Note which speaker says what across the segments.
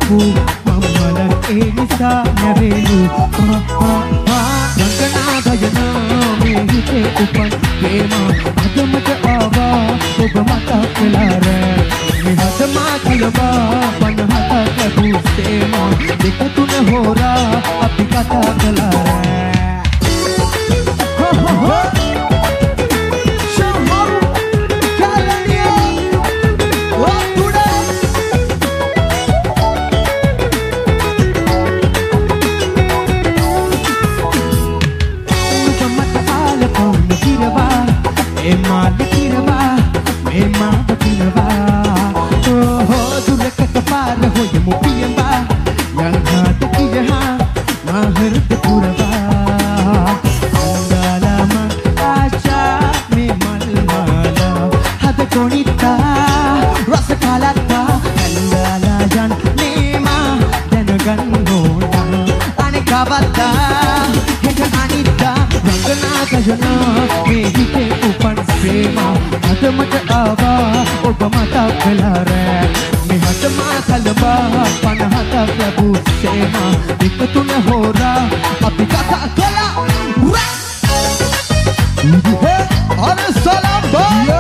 Speaker 1: කරපු මම්මල ඒ නිසා නැරෙලු රංගනා ගයනා මේ හිතේ උපන් ප්‍රේම අදමට ආවා ඔබ මතක් වෙලා රෑ මේ හදමා කලබා 50ක් ලැබූ සේම දෙක තුන හොරා අපි කතා කළා රෑ මට ආවා ඔබ මතක් වෙලා රෑ මේ හදමා කලබා 50ක් ලැබූ සේම දෙක තුන හොරා අපි කතා කළා අර සලාම් බා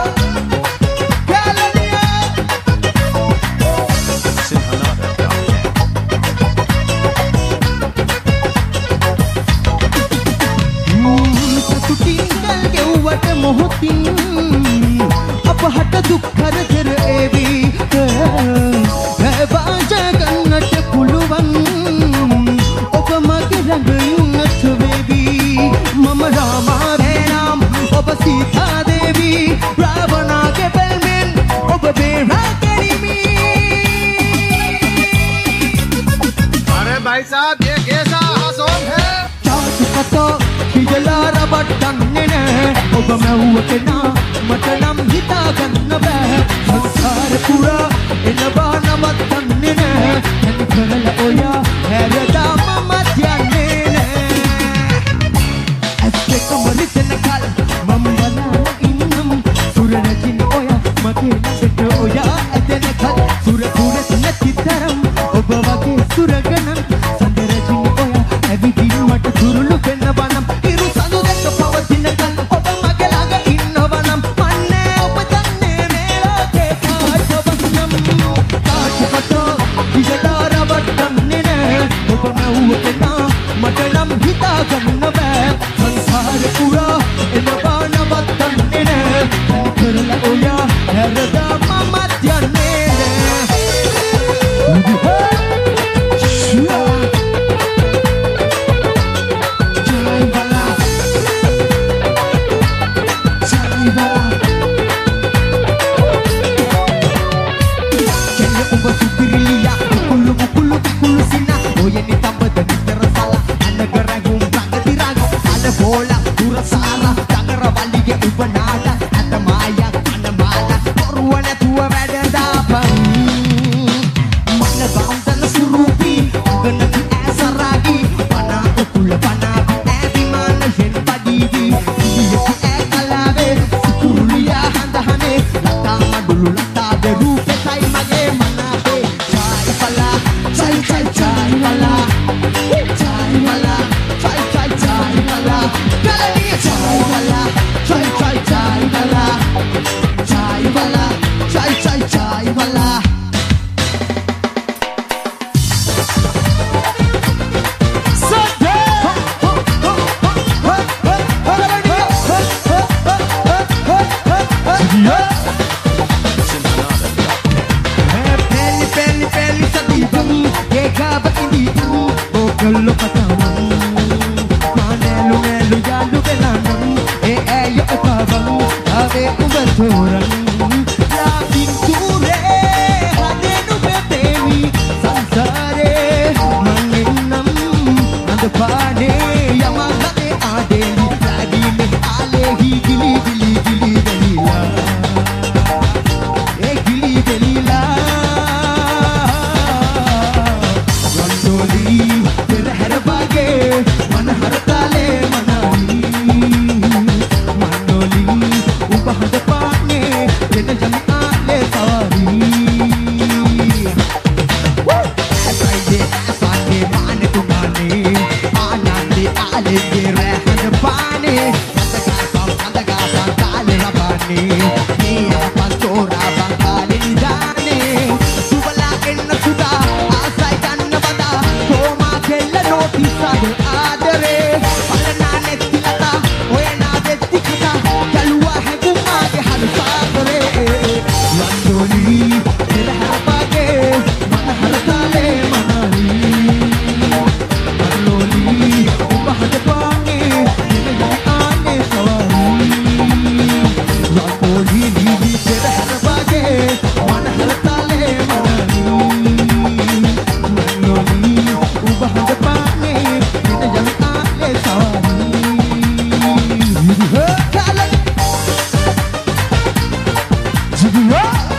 Speaker 1: මොහොතින් අපහට දුක් කරදර ඒවි වාජ ගන්නට පුළුවන් ඔබ මගේ රඟුන්නට වේවි මම රාමා නම් ඔබ සීතා දේවී රාවණාගේ බැල්මෙන් ඔබ බේරා ගැනීමි अरे भाई साहब ये कैसा सॉन्ग है चाँद पतो खिजला रबटने ने ඔබ මැව්ව කෙනා මට නම් හිතා ගන්න බෑ සංසාර පුරා එනවා නවත්තන්නේ නෑ තනි කරලා ඔයා හැරදා මමත් යන්නේ නෑ ඇස් දෙකම රිසෙන කල මම බලාගෙන ඉන්නම් සුර රැජින ඔයා මගේ ළඟට ඔයා ඇදෙන කල සුර පුරස් නැති තරම් ඔබ වගේ සුර ගණන් සඳ රැජින ඔයා ඇවිදින් මට දුරුළු වෙනවා නම් ඉරු සඳු දෙක පවතින කල මට නම් හිතා ගන්න බෑ සංසාර පුරා එනවා නවත්තන්නේ නෑ තනි කරලා ඔයා හැරදා මමත් යන්නේ Kali rehan pani Kanda gasang kali rabani Niya pantura bang kali nidani Subalain na suda Asay kan na bada Koma kella notisa de adare Palananet tilata Oye na vetti kata Kalwa hai gumma ke halu saagare Randoli Tera harapage Man haratale manari Huh?